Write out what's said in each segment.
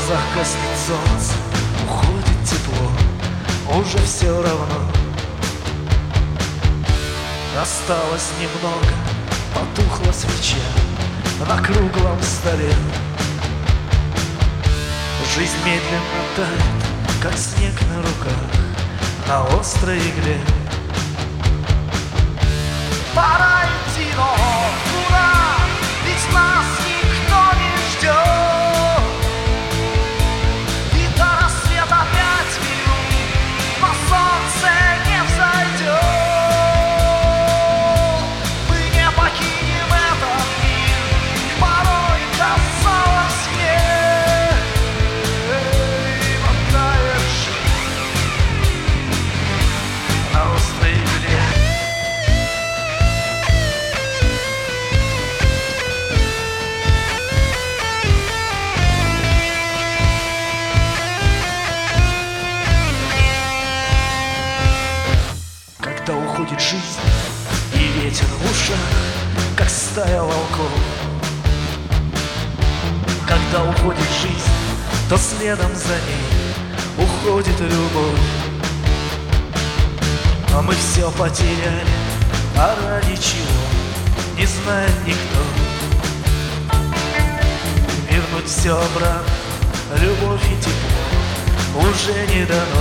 глазах гаснет солнце, уходит тепло, уже все равно. Осталось немного, потухла свеча на круглом столе. Жизнь медленно тает, как снег на руках, на острой игле. Пора идти, но куда? Ведь нас никто не ждет. И до рассвета 5 минут, но солнце не взойдет. Мы не покинем этот мир, порой казалось мне, но тает жизнь на острой игле. Когда уходит жизнь и ветер в ушах, как стая волков. Когда уходит жизнь, то следом за ней уходит любовь. А мы все потеряли, а ради чего не знает никто. Вернуть все обратно, любовь и тепло уже не дано.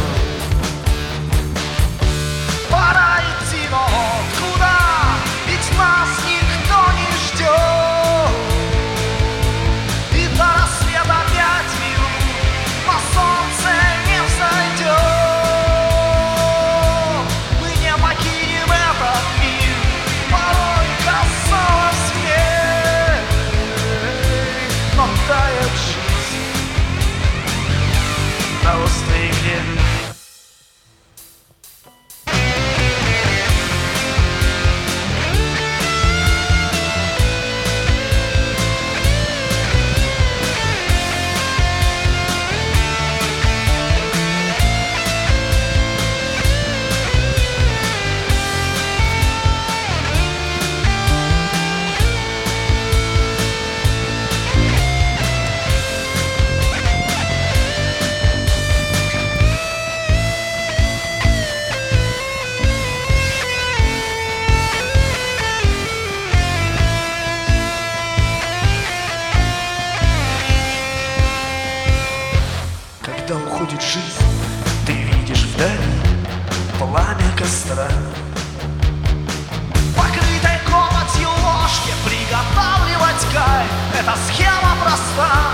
Пора идти, но куда? Ведь нас никто не ждет. И до рассвета 5 минут, но солнце не взойдет. Мы не покинем этот мир, порой казалось мне, но тает жизнь на острой игле. Когда уходит жизнь, ты видишь вдали пламя костра. Покрытой копотью ложке приготавливать кайф — это схема проста.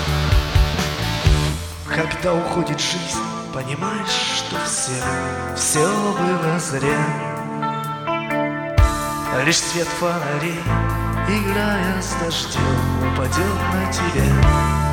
Когда уходит жизнь, понимаешь, что все было зря. Лишь свет фонарей, играя с дождем, упадет на тебя.